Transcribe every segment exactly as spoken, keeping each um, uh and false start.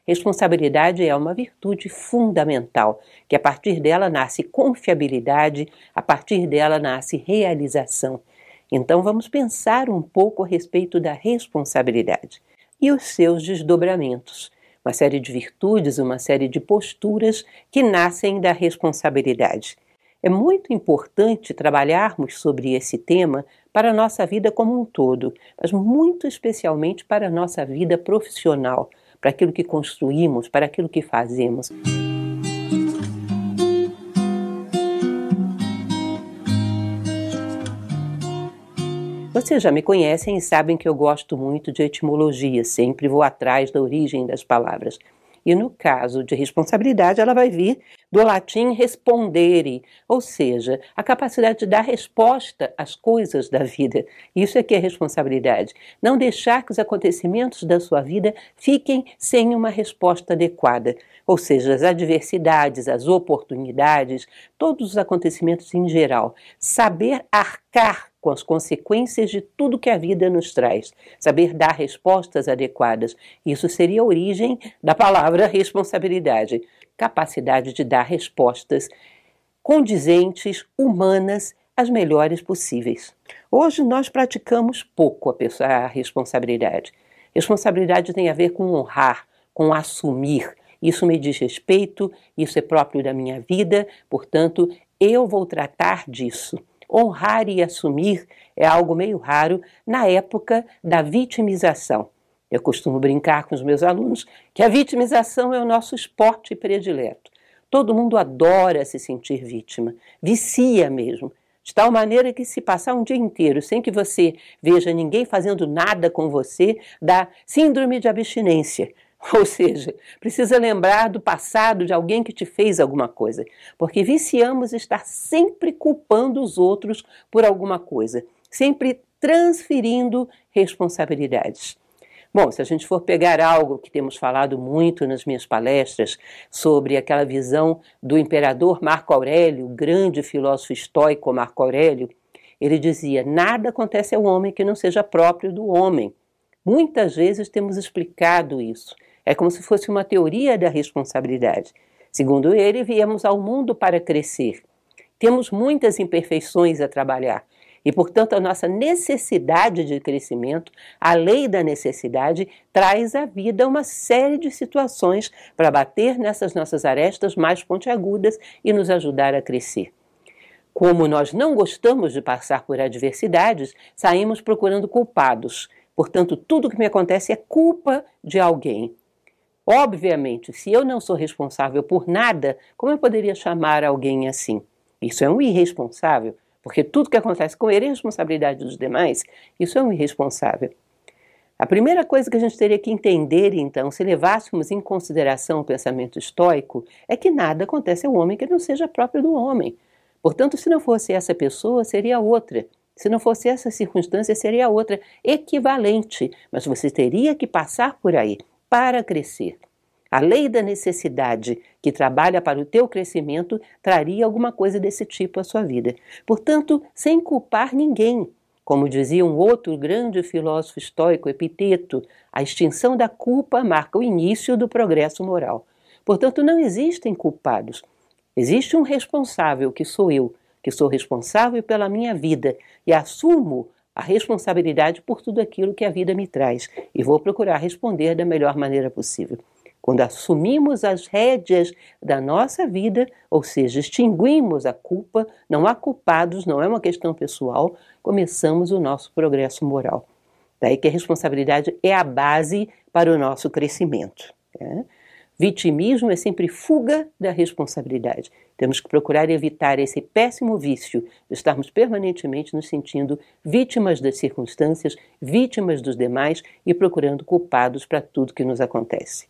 Responsabilidade é uma virtude fundamental, que a partir dela nasce confiabilidade, a partir dela nasce realização. Então vamos pensar um pouco a respeito da responsabilidade e os seus desdobramentos. Uma série de virtudes, uma série de posturas que nascem da responsabilidade. É muito importante trabalharmos sobre esse tema para a nossa vida como um todo, mas muito especialmente para a nossa vida profissional, para aquilo que construímos, para aquilo que fazemos. Vocês já me conhecem e sabem que eu gosto muito de etimologia, sempre vou atrás da origem das palavras. E no caso de responsabilidade, ela vai vir do latim respondere, ou seja, a capacidade de dar resposta às coisas da vida. Isso é que é responsabilidade. Não deixar que os acontecimentos da sua vida fiquem sem uma resposta adequada. Ou seja, as adversidades, as oportunidades, todos os acontecimentos em geral. Saber arcar com as consequências de tudo que a vida nos traz. Saber dar respostas adequadas. Isso seria a origem da palavra responsabilidade. Capacidade de dar respostas condizentes, humanas, as melhores possíveis. Hoje nós praticamos pouco a, pessoa, a responsabilidade. Responsabilidade tem a ver com honrar, com assumir. Isso me diz respeito, isso é próprio da minha vida, portanto, eu vou tratar disso. Honrar e assumir é algo meio raro na época da vitimização. Eu costumo brincar com os meus alunos que a vitimização é o nosso esporte predileto. Todo mundo adora se sentir vítima, vicia mesmo, de tal maneira que se passar um dia inteiro sem que você veja ninguém fazendo nada com você, dá síndrome de abstinência. Ou seja, precisa lembrar do passado de alguém que te fez alguma coisa, porque viciamos estar sempre culpando os outros por alguma coisa, sempre transferindo responsabilidades. Bom, se a gente for pegar algo que temos falado muito nas minhas palestras sobre aquela visão do imperador Marco Aurélio, o grande filósofo estoico Marco Aurélio, ele dizia: nada acontece ao homem que não seja próprio do homem. Muitas vezes temos explicado isso. É como se fosse uma teoria da responsabilidade. Segundo ele, viemos ao mundo para crescer. Temos muitas imperfeições a trabalhar e, portanto, a nossa necessidade de crescimento, a lei da necessidade, traz à vida uma série de situações para bater nessas nossas arestas mais pontiagudas e nos ajudar a crescer. Como nós não gostamos de passar por adversidades, saímos procurando culpados. Portanto, tudo que me acontece é culpa de alguém. Obviamente, se eu não sou responsável por nada, como eu poderia chamar alguém assim? Isso é um irresponsável, porque tudo que acontece com ele é responsabilidade dos demais. Isso é um irresponsável. A primeira coisa que a gente teria que entender, então, se levássemos em consideração o pensamento estoico, é que nada acontece ao homem que não seja próprio do homem. Portanto, se não fosse essa pessoa, seria outra. Se não fosse essa circunstância, seria outra, equivalente. Mas você teria que passar por aí para crescer. A lei da necessidade que trabalha para o teu crescimento traria alguma coisa desse tipo à sua vida. Portanto, sem culpar ninguém. Como dizia um outro grande filósofo estoico, Epiteto, a extinção da culpa marca o início do progresso moral. Portanto, não existem culpados. Existe um responsável, que sou eu, que sou responsável pela minha vida e assumo a responsabilidade por tudo aquilo que a vida me traz e vou procurar responder da melhor maneira possível. Quando assumimos as rédeas da nossa vida, ou seja, extinguimos a culpa, não há culpados, não é uma questão pessoal, começamos o nosso progresso moral. Daí que a responsabilidade é a base para o nosso crescimento. Né? Vitimismo é sempre fuga da responsabilidade. Temos que procurar evitar esse péssimo vício de estarmos permanentemente nos sentindo vítimas das circunstâncias, vítimas dos demais e procurando culpados para tudo que nos acontece.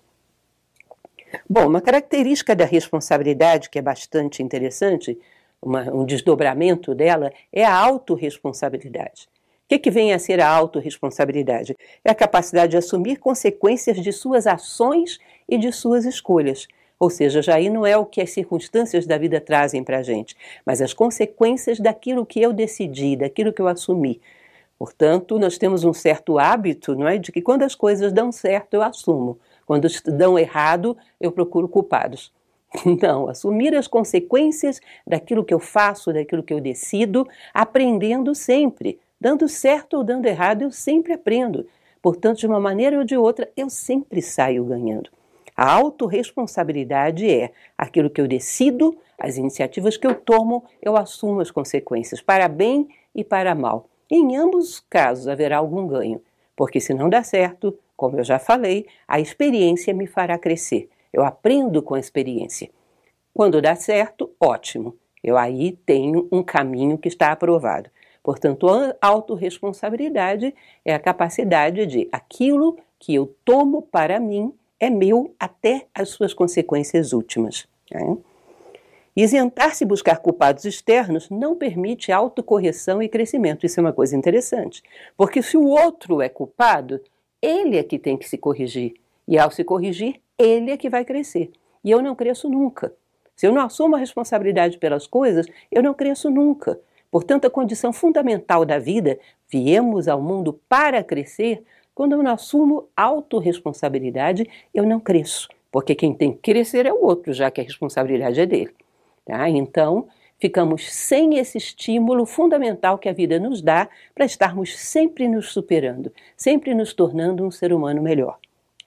Bom, uma característica da responsabilidade que é bastante interessante, uma, um desdobramento dela, é a autorresponsabilidade. O que, que vem a ser a autorresponsabilidade? É a capacidade de assumir consequências de suas ações e de suas escolhas. Ou seja, já aí não é o que as circunstâncias da vida trazem para a gente, mas as consequências daquilo que eu decidi, daquilo que eu assumi. Portanto, nós temos um certo hábito, não é, de que quando as coisas dão certo, eu assumo. Quando dão errado, eu procuro culpados. Não, assumir as consequências daquilo que eu faço, daquilo que eu decido, aprendendo sempre. Dando certo ou dando errado, eu sempre aprendo. Portanto, de uma maneira ou de outra, eu sempre saio ganhando. A autorresponsabilidade é aquilo que eu decido, as iniciativas que eu tomo, eu assumo as consequências, para bem e para mal. E em ambos os casos haverá algum ganho, porque se não der certo, como eu já falei, a experiência me fará crescer. Eu aprendo com a experiência. Quando dá certo, ótimo. Eu aí tenho um caminho que está aprovado. Portanto, a autorresponsabilidade é a capacidade de aquilo que eu tomo para mim é meu até as suas consequências últimas. Né? Isentar-se e buscar culpados externos não permite autocorreção e crescimento. Isso é uma coisa interessante. Porque se o outro é culpado, ele é que tem que se corrigir. E ao se corrigir, ele é que vai crescer. E eu não cresço nunca. Se eu não assumo a responsabilidade pelas coisas, eu não cresço nunca. Portanto, a condição fundamental da vida, viemos ao mundo para crescer, quando eu não assumo autorresponsabilidade, eu não cresço. Porque quem tem que crescer é o outro, já que a responsabilidade é dele. Tá? Então, ficamos sem esse estímulo fundamental que a vida nos dá para estarmos sempre nos superando, sempre nos tornando um ser humano melhor.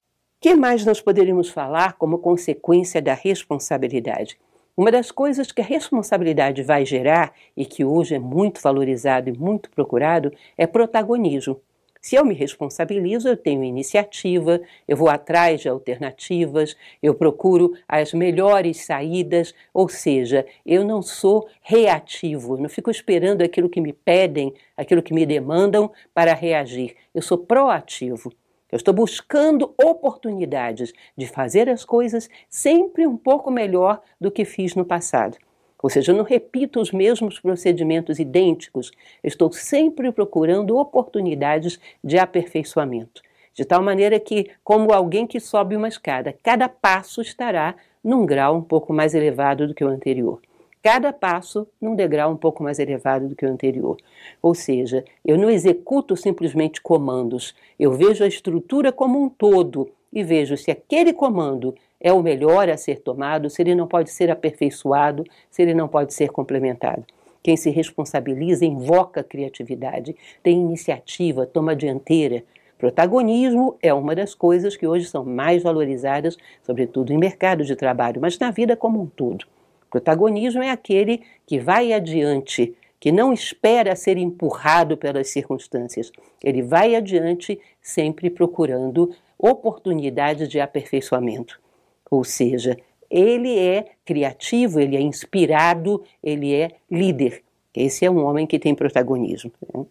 O que mais nós poderíamos falar como consequência da responsabilidade? Uma das coisas que a responsabilidade vai gerar, e que hoje é muito valorizado e muito procurado, é protagonismo. Se eu me responsabilizo, eu tenho iniciativa, eu vou atrás de alternativas, eu procuro as melhores saídas, ou seja, eu não sou reativo, não fico esperando aquilo que me pedem, aquilo que me demandam para reagir. Eu sou proativo. Eu estou buscando oportunidades de fazer as coisas sempre um pouco melhor do que fiz no passado. Ou seja, eu não repito os mesmos procedimentos idênticos, eu estou sempre procurando oportunidades de aperfeiçoamento. De tal maneira que, como alguém que sobe uma escada, cada passo estará num grau um pouco mais elevado do que o anterior. Cada passo num degrau um pouco mais elevado do que o anterior. Ou seja, eu não executo simplesmente comandos, eu vejo a estrutura como um todo e vejo se aquele comando é o melhor a ser tomado, se ele não pode ser aperfeiçoado, se ele não pode ser complementado. Quem se responsabiliza invoca a criatividade, tem iniciativa, toma a dianteira. Protagonismo é uma das coisas que hoje são mais valorizadas, sobretudo em mercado de trabalho, mas na vida como um todo. Protagonismo é aquele que vai adiante, que não espera ser empurrado pelas circunstâncias. Ele vai adiante sempre procurando oportunidades de aperfeiçoamento. Ou seja, ele é criativo, ele é inspirado, ele é líder. Esse é um homem que tem protagonismo.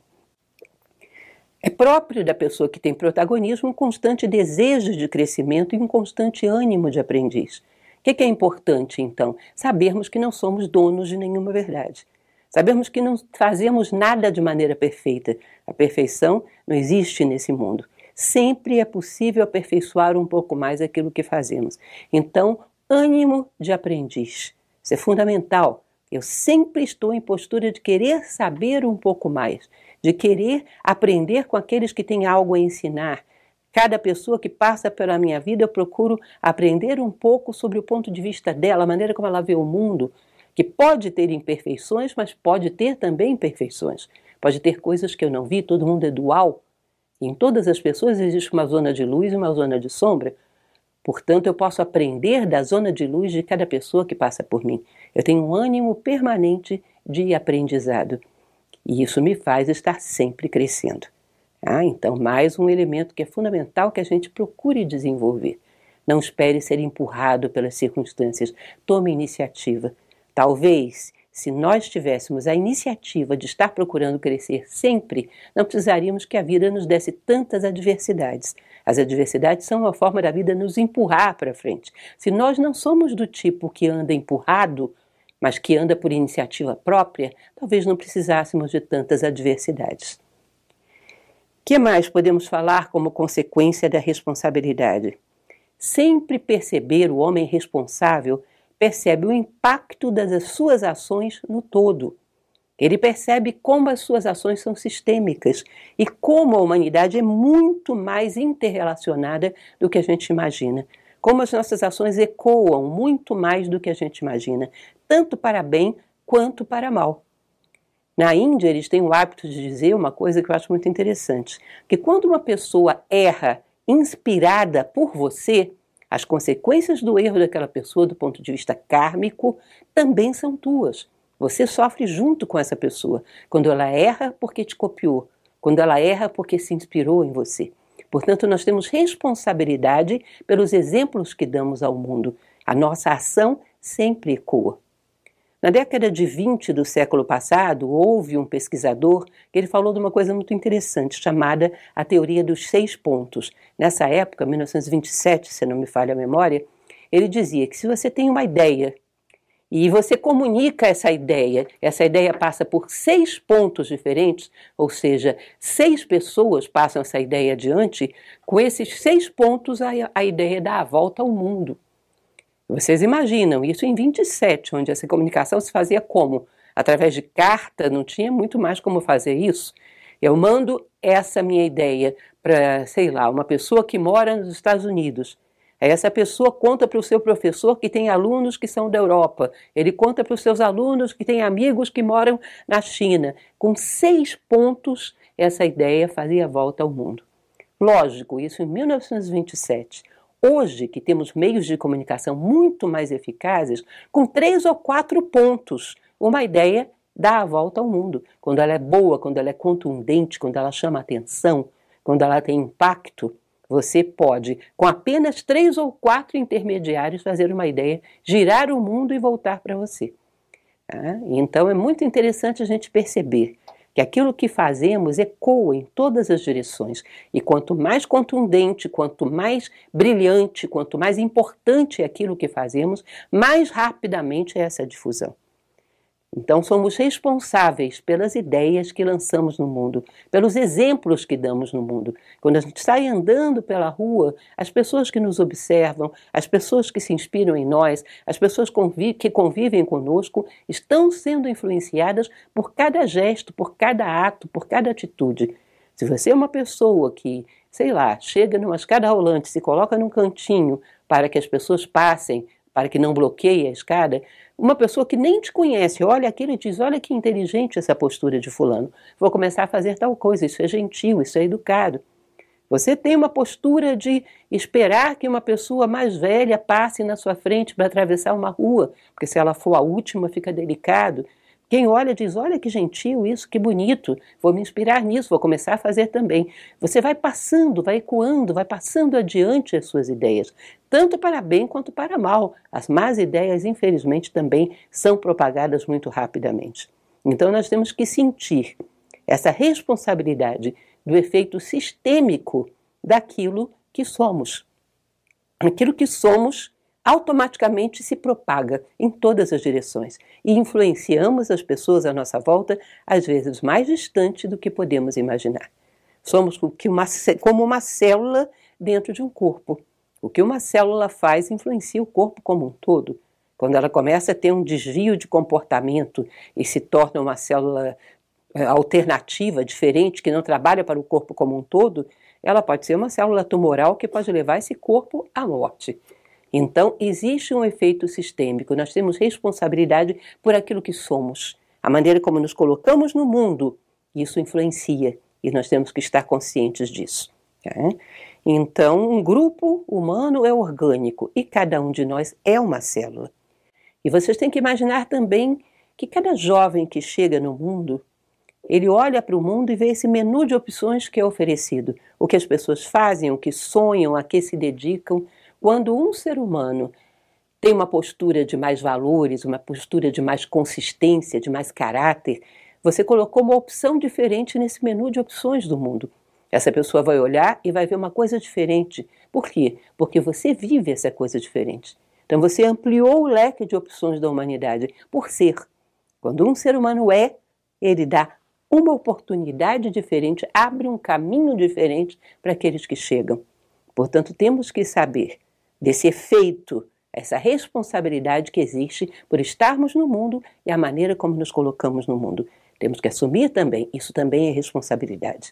É próprio da pessoa que tem protagonismo um constante desejo de crescimento e um constante ânimo de aprendiz. O que é importante, então? Sabermos que não somos donos de nenhuma verdade. Sabemos que não fazemos nada de maneira perfeita. A perfeição não existe nesse mundo. Sempre é possível aperfeiçoar um pouco mais aquilo que fazemos. Então, ânimo de aprendiz. Isso é fundamental. Eu sempre estou em postura de querer saber um pouco mais, de querer aprender com aqueles que têm algo a ensinar. Cada pessoa que passa pela minha vida, eu procuro aprender um pouco sobre o ponto de vista dela, a maneira como ela vê o mundo, que pode ter imperfeições, mas pode ter também perfeições. Pode ter coisas que eu não vi, todo mundo é dual. Em todas as pessoas existe uma zona de luz e uma zona de sombra. Portanto, eu posso aprender da zona de luz de cada pessoa que passa por mim. Eu tenho um ânimo permanente de aprendizado. E isso me faz estar sempre crescendo. Ah, então, mais um elemento que é fundamental que a gente procure desenvolver. Não espere ser empurrado pelas circunstâncias. Tome iniciativa. Talvez, se nós tivéssemos a iniciativa de estar procurando crescer sempre, não precisaríamos que a vida nos desse tantas adversidades. As adversidades são uma forma da vida nos empurrar para frente. Se nós não somos do tipo que anda empurrado, mas que anda por iniciativa própria, talvez não precisássemos de tantas adversidades. O que mais podemos falar como consequência da responsabilidade? Sempre perceber o homem responsável percebe o impacto das suas ações no todo. Ele percebe como as suas ações são sistêmicas e como a humanidade é muito mais interrelacionada do que a gente imagina. Como as nossas ações ecoam muito mais do que a gente imagina, tanto para bem quanto para mal. Na Índia, eles têm o hábito de dizer uma coisa que eu acho muito interessante, que quando uma pessoa erra inspirada por você, as consequências do erro daquela pessoa, do ponto de vista kármico, também são tuas. Você sofre junto com essa pessoa, quando ela erra porque te copiou, quando ela erra porque se inspirou em você. Portanto, nós temos responsabilidade pelos exemplos que damos ao mundo. A nossa ação sempre ecoa. Na década de vinte do século passado, houve um pesquisador que ele falou de uma coisa muito interessante, chamada a teoria dos seis pontos. Nessa época, mil novecentos e vinte e sete, se não me falha a memória, ele dizia que se você tem uma ideia e você comunica essa ideia, essa ideia passa por seis pontos diferentes, ou seja, seis pessoas passam essa ideia adiante, com esses seis pontos a, a ideia dá a volta ao mundo. Vocês imaginam, isso em vinte e sete, onde essa comunicação se fazia como? Através de carta, não tinha muito mais como fazer isso. Eu mando essa minha ideia para, sei lá, uma pessoa que mora nos Estados Unidos. Aí essa pessoa conta para o seu professor que tem alunos que são da Europa. Ele conta para os seus alunos que têm amigos que moram na China. Com seis pontos, essa ideia fazia a volta ao mundo. Lógico, isso em mil novecentos e vinte e sete. Hoje, que temos meios de comunicação muito mais eficazes, com três ou quatro pontos, uma ideia dá a volta ao mundo. Quando ela é boa, quando ela é contundente, quando ela chama atenção, quando ela tem impacto, você pode, com apenas três ou quatro intermediários, fazer uma ideia, girar o mundo e voltar para você. Tá? Então é muito interessante a gente perceber que aquilo que fazemos ecoa em todas as direções. E quanto mais contundente, quanto mais brilhante, quanto mais importante é aquilo que fazemos, mais rapidamente é essa difusão. Então somos responsáveis pelas ideias que lançamos no mundo, pelos exemplos que damos no mundo. Quando a gente sai andando pela rua, as pessoas que nos observam, as pessoas que se inspiram em nós, as pessoas que convivem conosco, estão sendo influenciadas por cada gesto, por cada ato, por cada atitude. Se você é uma pessoa que, sei lá, chega numa escada rolante, se coloca num cantinho para que as pessoas passem, para que não bloqueie a escada, uma pessoa que nem te conhece, olha aquilo e diz, olha que inteligente essa postura de fulano, vou começar a fazer tal coisa, isso é gentil, isso é educado. Você tem uma postura de esperar que uma pessoa mais velha passe na sua frente para atravessar uma rua, porque se ela for a última fica delicado. Quem olha diz, olha que gentil isso, que bonito, vou me inspirar nisso, vou começar a fazer também. Você vai passando, vai ecoando, vai passando adiante as suas ideias, tanto para bem quanto para mal. As más ideias, infelizmente, também são propagadas muito rapidamente. Então nós temos que sentir essa responsabilidade do efeito sistêmico daquilo que somos. Aquilo que somos automaticamente se propaga em todas as direções e influenciamos as pessoas à nossa volta, às vezes mais distante do que podemos imaginar. Somos como uma célula dentro de um corpo. O que uma célula faz influencia o corpo como um todo. Quando ela começa a ter um desvio de comportamento e se torna uma célula alternativa, diferente, que não trabalha para o corpo como um todo, ela pode ser uma célula tumoral que pode levar esse corpo à morte. Então, existe um efeito sistêmico, nós temos responsabilidade por aquilo que somos. A maneira como nos colocamos no mundo, isso influencia e nós temos que estar conscientes disso. Tá? Então, um grupo humano é orgânico e cada um de nós é uma célula. E vocês têm que imaginar também que cada jovem que chega no mundo, ele olha para o mundo e vê esse menu de opções que é oferecido. O que as pessoas fazem, o que sonham, a que se dedicam. Quando um ser humano tem uma postura de mais valores, uma postura de mais consistência, de mais caráter, você colocou uma opção diferente nesse menu de opções do mundo. Essa pessoa vai olhar e vai ver uma coisa diferente. Por quê? Porque você vive essa coisa diferente. Então você ampliou o leque de opções da humanidade por ser. Quando um ser humano é, ele dá uma oportunidade diferente, abre um caminho diferente para aqueles que chegam. Portanto, temos que saber desse efeito, essa responsabilidade que existe por estarmos no mundo e a maneira como nos colocamos no mundo. Temos que assumir também, isso também é responsabilidade.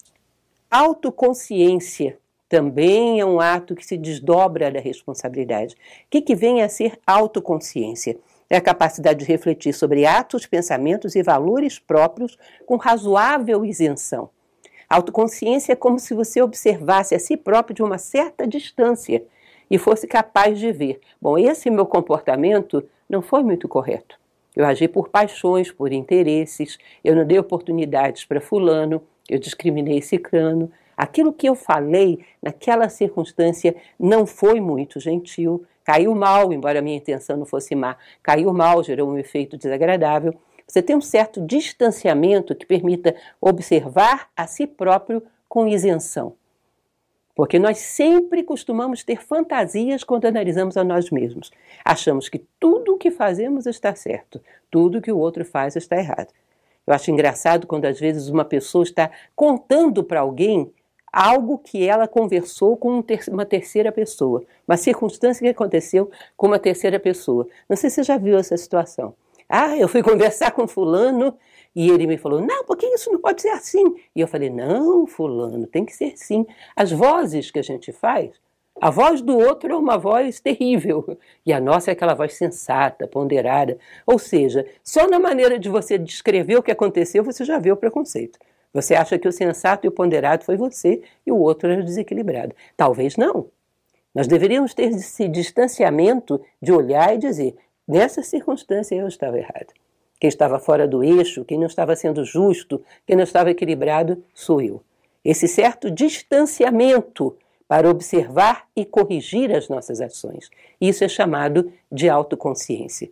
Autoconsciência também é um ato que se desdobra da responsabilidade. O que, que vem a ser autoconsciência? É a capacidade de refletir sobre atos, pensamentos e valores próprios com razoável isenção. Autoconsciência é como se você observasse a si próprio de uma certa distância e fosse capaz de ver, bom, esse meu comportamento não foi muito correto. Eu agi por paixões, por interesses, eu não dei oportunidades para fulano, eu discriminei cicrano. Aquilo que eu falei naquela circunstância não foi muito gentil, caiu mal, embora a minha intenção não fosse má, caiu mal, gerou um efeito desagradável. Você tem um certo distanciamento que permita observar a si próprio com isenção. Porque nós sempre costumamos ter fantasias quando analisamos a nós mesmos. Achamos que tudo o que fazemos está certo, tudo que o outro faz está errado. Eu acho engraçado quando às vezes uma pessoa está contando para alguém algo que ela conversou com um ter- uma terceira pessoa, uma circunstância que aconteceu com uma terceira pessoa. Não sei se você já viu essa situação. Ah, eu fui conversar com fulano e ele me falou, não, porque isso não pode ser assim. E eu falei, não, fulano, tem que ser sim. As vozes que a gente faz, a voz do outro é uma voz terrível e a nossa é aquela voz sensata, ponderada. Ou seja, só na maneira de você descrever o que aconteceu, você já vê o preconceito. Você acha que o sensato e o ponderado foi você e o outro era o desequilibrado. Talvez não. Nós deveríamos ter esse distanciamento de olhar e dizer, nessa circunstância eu estava errado. Quem estava fora do eixo, quem não estava sendo justo, quem não estava equilibrado, sou eu. Esse certo distanciamento para observar e corrigir as nossas ações. Isso é chamado de autoconsciência.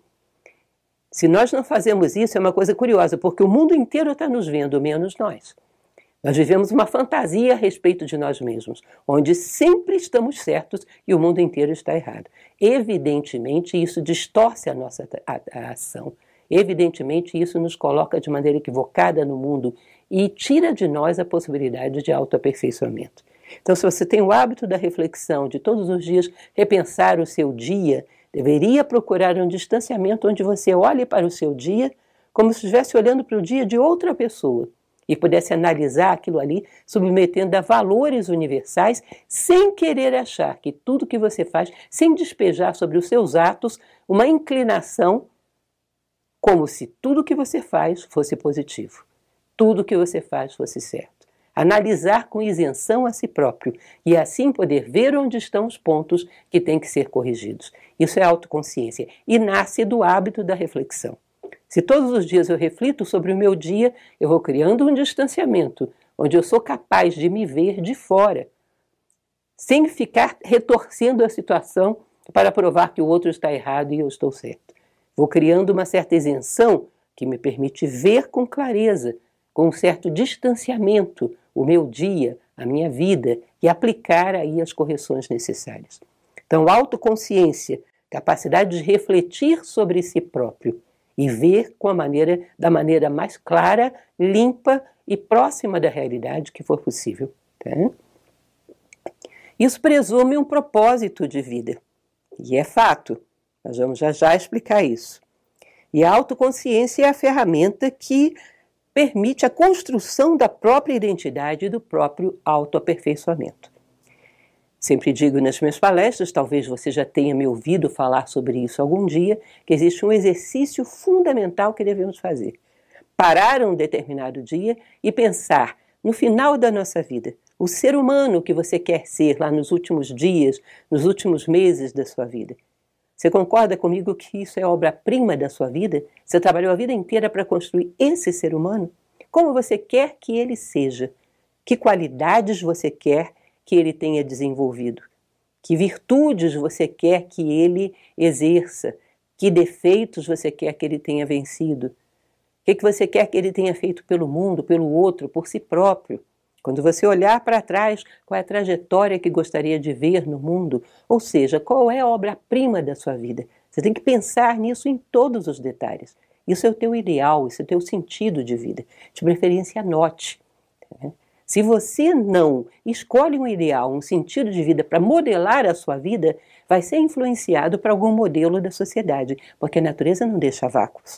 Se nós não fazemos isso, é uma coisa curiosa, porque o mundo inteiro está nos vendo, menos nós. Nós vivemos uma fantasia a respeito de nós mesmos, onde sempre estamos certos e o mundo inteiro está errado. Evidentemente, isso distorce a nossa a, a ação. Evidentemente, isso nos coloca de maneira equivocada no mundo e tira de nós a possibilidade de autoaperfeiçoamento. Então, se você tem o hábito da reflexão, de todos os dias repensar o seu dia, deveria procurar um distanciamento onde você olhe para o seu dia como se estivesse olhando para o dia de outra pessoa e pudesse analisar aquilo ali, submetendo a valores universais, sem querer achar que tudo que você faz, sem despejar sobre os seus atos uma inclinação como se tudo que você faz fosse positivo, tudo que você faz fosse certo. Analisar com isenção a si próprio e assim poder ver onde estão os pontos que têm que ser corrigidos. Isso é autoconsciência e nasce do hábito da reflexão. Se todos os dias eu reflito sobre o meu dia, eu vou criando um distanciamento, onde eu sou capaz de me ver de fora, sem ficar retorcendo a situação para provar que o outro está errado e eu estou certo. Vou criando uma certa isenção que me permite ver com clareza, com um certo distanciamento, o meu dia, a minha vida e aplicar aí as correções necessárias. Então, autoconsciência, capacidade de refletir sobre si próprio e ver com a maneira, da maneira mais clara, limpa e próxima da realidade que for possível. Tá? Isso presume um propósito de vida e é fato. Nós vamos já já explicar isso. E a autoconsciência é a ferramenta que permite a construção da própria identidade e do próprio autoaperfeiçoamento. Sempre digo nas minhas palestras, talvez você já tenha me ouvido falar sobre isso algum dia, que existe um exercício fundamental que devemos fazer. Parar um determinado dia e pensar no final da nossa vida, o ser humano que você quer ser lá nos últimos dias, nos últimos meses da sua vida. Você concorda comigo que isso é obra-prima da sua vida? Você trabalhou a vida inteira para construir esse ser humano? Como você quer que ele seja? Que qualidades você quer que ele tenha desenvolvido? Que virtudes você quer que ele exerça? Que defeitos você quer que ele tenha vencido? O que, que você quer que ele tenha feito pelo mundo, pelo outro, por si próprio? Quando você olhar para trás, qual é a trajetória que gostaria de ver no mundo? Ou seja, qual é a obra-prima da sua vida? Você tem que pensar nisso em todos os detalhes. Isso é o teu ideal, isso é o teu sentido de vida. De preferência, anote. Se você não escolhe um ideal, um sentido de vida para modelar a sua vida, vai ser influenciado por algum modelo da sociedade, porque a natureza não deixa vácuos.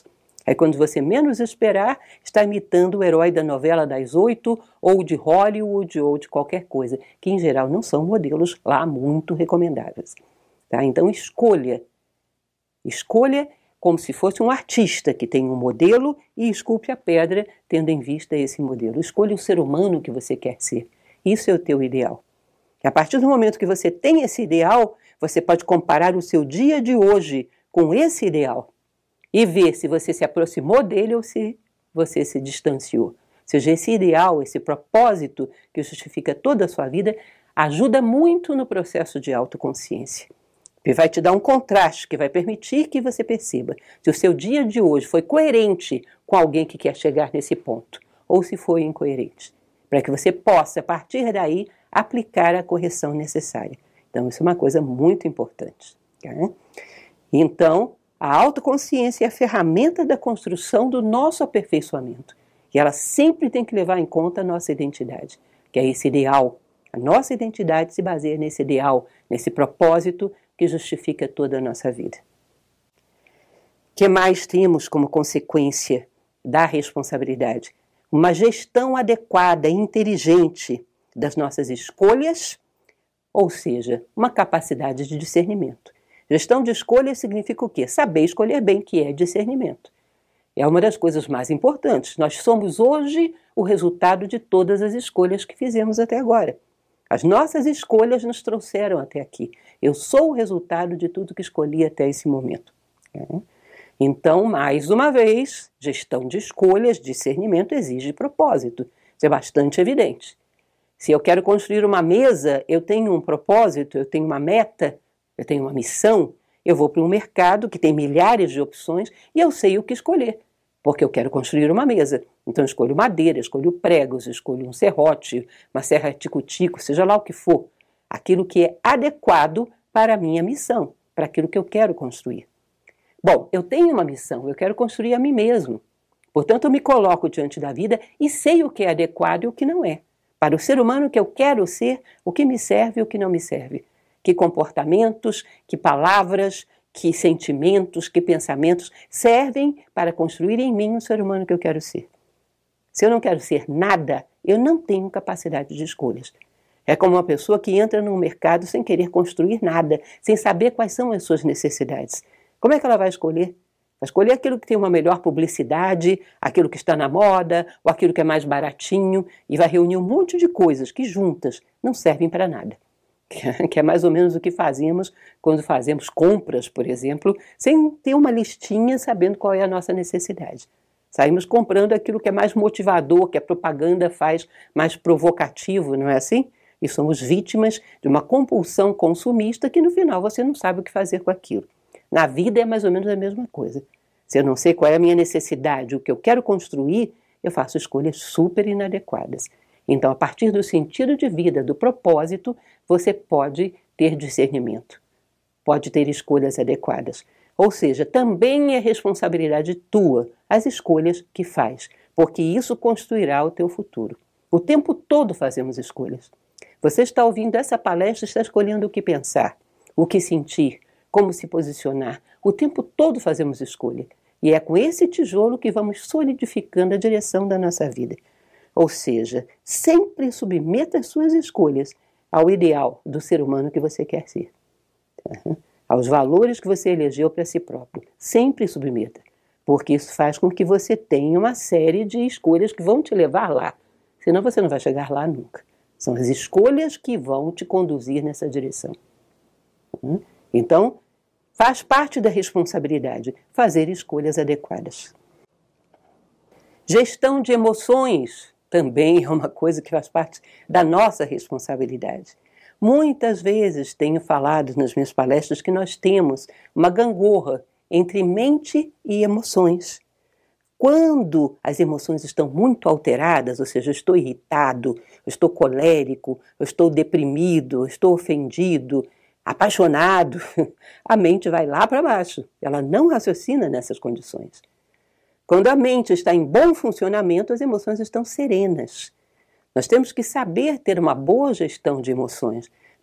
Aí quando você menos esperar, está imitando o herói da novela das oito, ou de Hollywood, ou de qualquer coisa, que em geral não são modelos lá muito recomendáveis. Tá? Então escolha, escolha como se fosse um artista que tem um modelo e esculpe a pedra tendo em vista esse modelo. Escolha o ser humano que você quer ser. Isso é o teu ideal. E a partir do momento que você tem esse ideal, você pode comparar o seu dia de hoje com esse ideal e ver se você se aproximou dele ou se você se distanciou. Ou seja, esse ideal, esse propósito que justifica toda a sua vida, ajuda muito no processo de autoconsciência. E vai te dar um contraste que vai permitir que você perceba se o seu dia de hoje foi coerente com alguém que quer chegar nesse ponto, ou se foi incoerente, para que você possa, a partir daí, aplicar a correção necessária. Então, isso é uma coisa muito importante. Tá? Então, a autoconsciência é a ferramenta da construção do nosso aperfeiçoamento. E ela sempre tem que levar em conta a nossa identidade, que é esse ideal. A nossa identidade se baseia nesse ideal, nesse propósito que justifica toda a nossa vida. O que mais temos como consequência da responsabilidade? Uma gestão adequada e inteligente das nossas escolhas, ou seja, uma capacidade de discernimento. Gestão de escolhas significa o quê? Saber escolher bem, que é discernimento. É uma das coisas mais importantes. Nós somos hoje o resultado de todas as escolhas que fizemos até agora. As nossas escolhas nos trouxeram até aqui. Eu sou o resultado de tudo que escolhi até esse momento. Então, mais uma vez, gestão de escolhas, discernimento exige propósito. Isso é bastante evidente. Se eu quero construir uma mesa, eu tenho um propósito, eu tenho uma meta, eu tenho uma missão, eu vou para um mercado que tem milhares de opções e eu sei o que escolher, porque eu quero construir uma mesa. Então eu escolho madeira, escolho pregos, escolho um serrote, uma serra tico-tico, seja lá o que for. Aquilo que é adequado para a minha missão, para aquilo que eu quero construir. Bom, eu tenho uma missão, eu quero construir a mim mesmo. Portanto, eu me coloco diante da vida e sei o que é adequado e o que não é. Para o ser humano que eu quero ser, o que me serve e o que não me serve. Que comportamentos, que palavras, que sentimentos, que pensamentos servem para construir em mim o ser humano que eu quero ser. Se eu não quero ser nada, eu não tenho capacidade de escolhas. É como uma pessoa que entra num mercado sem querer construir nada, sem saber quais são as suas necessidades. Como é que ela vai escolher? Vai escolher aquilo que tem uma melhor publicidade, aquilo que está na moda, ou aquilo que é mais baratinho, e vai reunir um monte de coisas que juntas não servem para nada. Que é mais ou menos o que fazemos quando fazemos compras, por exemplo, sem ter uma listinha sabendo qual é a nossa necessidade. Saímos comprando aquilo que é mais motivador, que a propaganda faz mais provocativo, não é assim? E somos vítimas de uma compulsão consumista que no final você não sabe o que fazer com aquilo. Na vida é mais ou menos a mesma coisa. Se eu não sei qual é a minha necessidade, o que eu quero construir, eu faço escolhas super inadequadas. Então, a partir do sentido de vida, do propósito, você pode ter discernimento, pode ter escolhas adequadas. Ou seja, também é responsabilidade tua as escolhas que faz, porque isso construirá o teu futuro. O tempo todo fazemos escolhas. Você está ouvindo essa palestra, está escolhendo o que pensar, o que sentir, como se posicionar. O tempo todo fazemos escolha. E é com esse tijolo que vamos solidificando a direção da nossa vida. Ou seja, sempre submeta as suas escolhas ao ideal do ser humano que você quer ser. Uhum. Aos valores que você elegeu para si próprio. Sempre submeta. Porque isso faz com que você tenha uma série de escolhas que vão te levar lá. Senão você não vai chegar lá nunca. São as escolhas que vão te conduzir nessa direção. Uhum. Então, faz parte da responsabilidade fazer escolhas adequadas. Gestão de emoções também é uma coisa que faz parte da nossa responsabilidade. Muitas vezes tenho falado nas minhas palestras que nós temos uma gangorra entre mente e emoções. Quando as emoções estão muito alteradas, ou seja, eu estou irritado, eu estou colérico, eu estou deprimido, eu estou ofendido, apaixonado, a mente vai lá para baixo. Ela não raciocina nessas condições. Quando a mente está em bom funcionamento, as emoções estão serenas. Nós temos que saber ter uma boa gestão de emoções.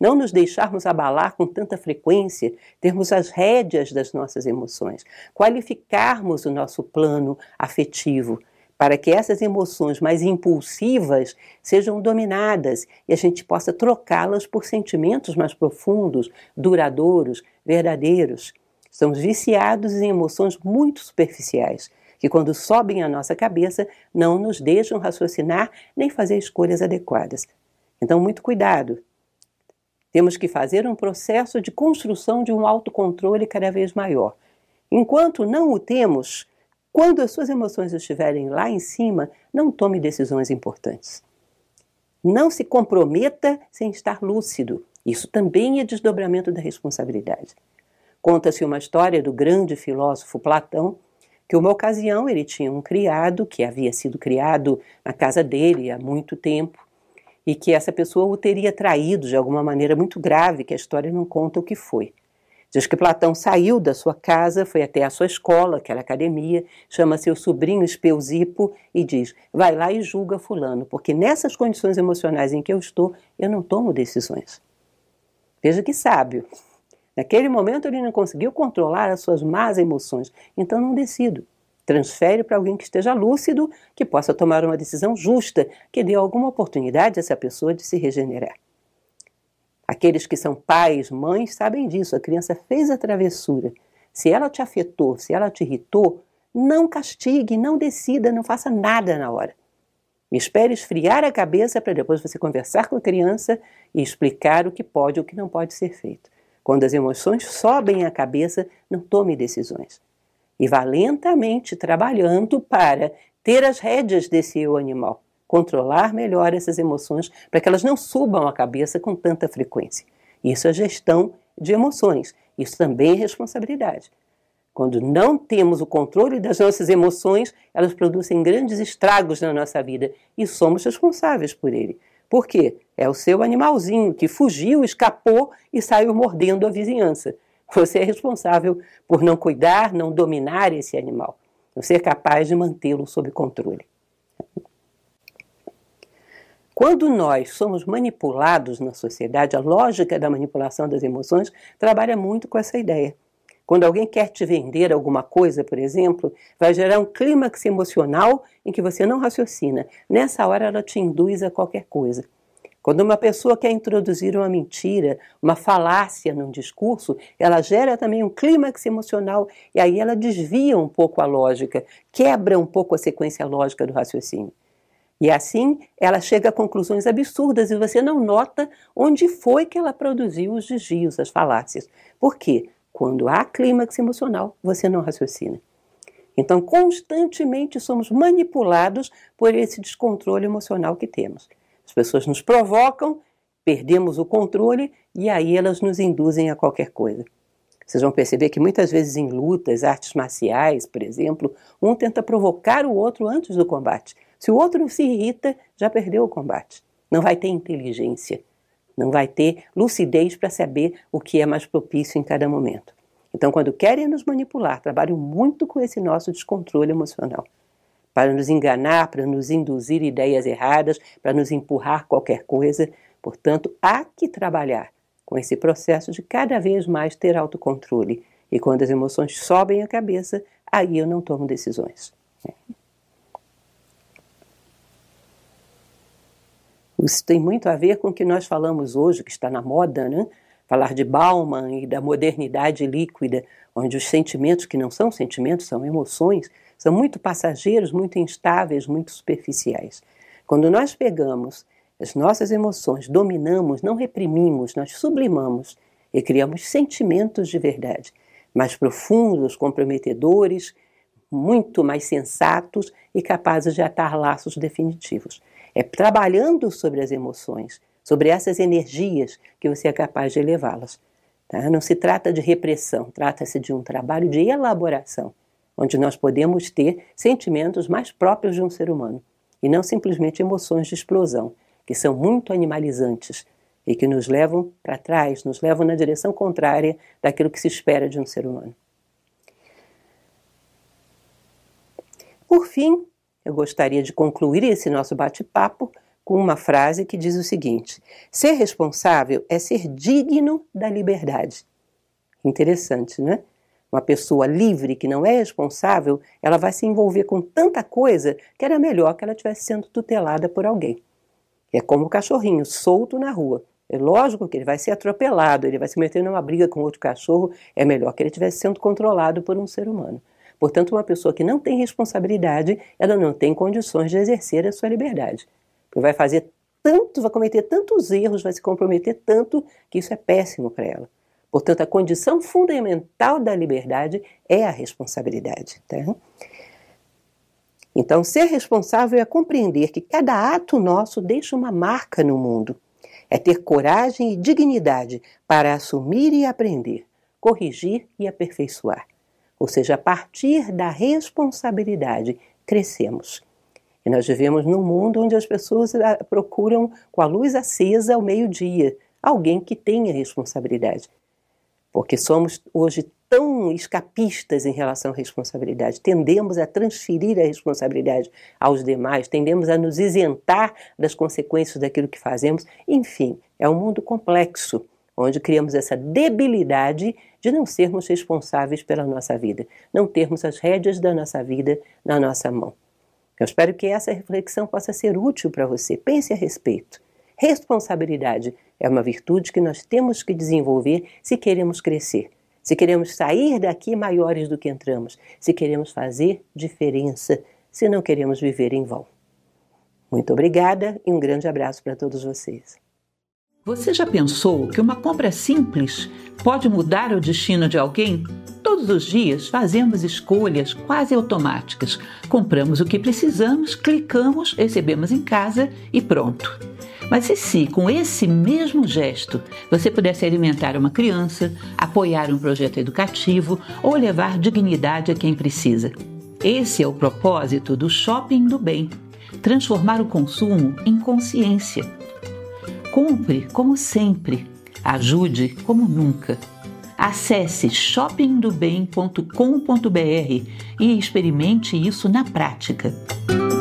não nos deixarmos abalar com tanta frequência, termos as rédeas das nossas emoções, qualificarmos o nosso plano afetivo, para que essas emoções mais impulsivas sejam dominadas e a gente possa trocá-las por sentimentos mais profundos, duradouros, verdadeiros. Estamos viciados em emoções muito superficiais, que quando sobem à nossa cabeça não nos deixam raciocinar nem fazer escolhas adequadas. Então, muito cuidado. Temos que fazer um processo de construção de um autocontrole cada vez maior. Enquanto não o temos, quando as suas emoções estiverem lá em cima, não tome decisões importantes. Não se comprometa sem estar lúcido. Isso também é desdobramento da responsabilidade. Conta-se uma história do grande filósofo Platão, que uma ocasião ele tinha um criado que havia sido criado na casa dele há muito tempo e que essa pessoa o teria traído de alguma maneira muito grave, que a história não conta o que foi. Diz que Platão saiu da sua casa, foi até a sua escola, aquela academia, chama seu sobrinho Espeusipo e diz: vai lá e julga fulano, porque nessas condições emocionais em que eu estou, eu não tomo decisões. Veja que sábio. Naquele momento ele não conseguiu controlar as suas más emoções, então não decido. Transfere para alguém que esteja lúcido, que possa tomar uma decisão justa, que dê alguma oportunidade a essa pessoa de se regenerar. Aqueles que são pais, mães, sabem disso. A criança fez a travessura. Se ela te afetou, se ela te irritou, não castigue, não decida, não faça nada na hora. Espere esfriar a cabeça para depois você conversar com a criança e explicar o que pode e o que não pode ser feito. Quando as emoções sobem à cabeça, não tome decisões. E vá lentamente trabalhando para ter as rédeas desse eu animal. Controlar melhor essas emoções para que elas não subam a cabeça com tanta frequência. Isso é gestão de emoções. Isso também é responsabilidade. Quando não temos o controle das nossas emoções, elas produzem grandes estragos na nossa vida e somos responsáveis por ele. Por quê? É o seu animalzinho que fugiu, escapou e saiu mordendo a vizinhança. Você é responsável por não cuidar, não dominar esse animal, não ser capaz de mantê-lo sob controle. Quando nós somos manipulados na sociedade, a lógica da manipulação das emoções trabalha muito com essa ideia. Quando alguém quer te vender alguma coisa, por exemplo, vai gerar um clímax emocional em que você não raciocina. Nessa hora ela te induz a qualquer coisa. Quando uma pessoa quer introduzir uma mentira, uma falácia num discurso, ela gera também um clímax emocional e aí ela desvia um pouco a lógica, quebra um pouco a sequência lógica do raciocínio. E assim ela chega a conclusões absurdas e você não nota onde foi que ela produziu os desvios, as falácias. Por quê? Quando há clímax emocional, você não raciocina. Então, constantemente somos manipulados por esse descontrole emocional que temos. As pessoas nos provocam, perdemos o controle e aí elas nos induzem a qualquer coisa. Vocês vão perceber que muitas vezes em lutas, artes marciais, por exemplo, um tenta provocar o outro antes do combate. Se o outro se irrita, já perdeu o combate. Não vai ter inteligência, não vai ter lucidez para saber o que é mais propício em cada momento. Então, quando querem nos manipular, trabalham muito com esse nosso descontrole emocional. Para nos enganar, para nos induzir ideias erradas, para nos empurrar qualquer coisa. Portanto, há que trabalhar com esse processo de cada vez mais ter autocontrole. E quando as emoções sobem a cabeça, aí eu não tomo decisões. Isso tem muito a ver com o que nós falamos hoje, que está na moda, né? Falar de Bauman e da modernidade líquida, onde os sentimentos que não são sentimentos, são emoções, são muito passageiros, muito instáveis, muito superficiais. Quando nós pegamos as nossas emoções, dominamos, não reprimimos, nós sublimamos e criamos sentimentos de verdade, mais profundos, comprometedores, muito mais sensatos e capazes de atar laços definitivos. É trabalhando sobre as emoções, sobre essas energias que você é capaz de elevá-las. Tá? Não se trata de repressão, trata-se de um trabalho de elaboração, onde nós podemos ter sentimentos mais próprios de um ser humano, e não simplesmente emoções de explosão, que são muito animalizantes e que nos levam para trás, nos levam na direção contrária daquilo que se espera de um ser humano. Por fim, eu gostaria de concluir esse nosso bate-papo com com uma frase que diz o seguinte: ser responsável é ser digno da liberdade. Interessante, né? Uma pessoa livre que não é responsável, ela vai se envolver com tanta coisa que era melhor que ela estivesse sendo tutelada por alguém. É como o cachorrinho solto na rua. É lógico que ele vai ser atropelado, ele vai se meter numa briga com outro cachorro, é melhor que ele estivesse sendo controlado por um ser humano. Portanto, uma pessoa que não tem responsabilidade, ela não tem condições de exercer a sua liberdade. Porque vai fazer tanto, vai cometer tantos erros, vai se comprometer tanto, que isso é péssimo para ela. Portanto, a condição fundamental da liberdade é a responsabilidade. Tá? Então, ser responsável é compreender que cada ato nosso deixa uma marca no mundo. É ter coragem e dignidade para assumir e aprender, corrigir e aperfeiçoar. Ou seja, a partir da responsabilidade, crescemos. E nós vivemos num mundo onde as pessoas procuram, com a luz acesa ao meio-dia, alguém que tenha responsabilidade. Porque somos hoje tão escapistas em relação à responsabilidade, tendemos a transferir a responsabilidade aos demais, tendemos a nos isentar das consequências daquilo que fazemos. Enfim, é um mundo complexo, onde criamos essa debilidade de não sermos responsáveis pela nossa vida, não termos as rédeas da nossa vida na nossa mão. Eu espero que essa reflexão possa ser útil para você. Pense a respeito. Responsabilidade é uma virtude que nós temos que desenvolver se queremos crescer, se queremos sair daqui maiores do que entramos, se queremos fazer diferença, se não queremos viver em vão. Muito obrigada e um grande abraço para todos vocês. Você já pensou que uma compra simples pode mudar o destino de alguém? Todos os dias fazemos escolhas quase automáticas. Compramos o que precisamos, clicamos, recebemos em casa e pronto. Mas e se, com esse mesmo gesto, você pudesse alimentar uma criança, apoiar um projeto educativo ou levar dignidade a quem precisa? Esse é o propósito do Shopping do Bem, transformar o consumo em consciência. Compre como sempre, ajude como nunca. Acesse shopping do bem ponto com ponto br e experimente isso na prática.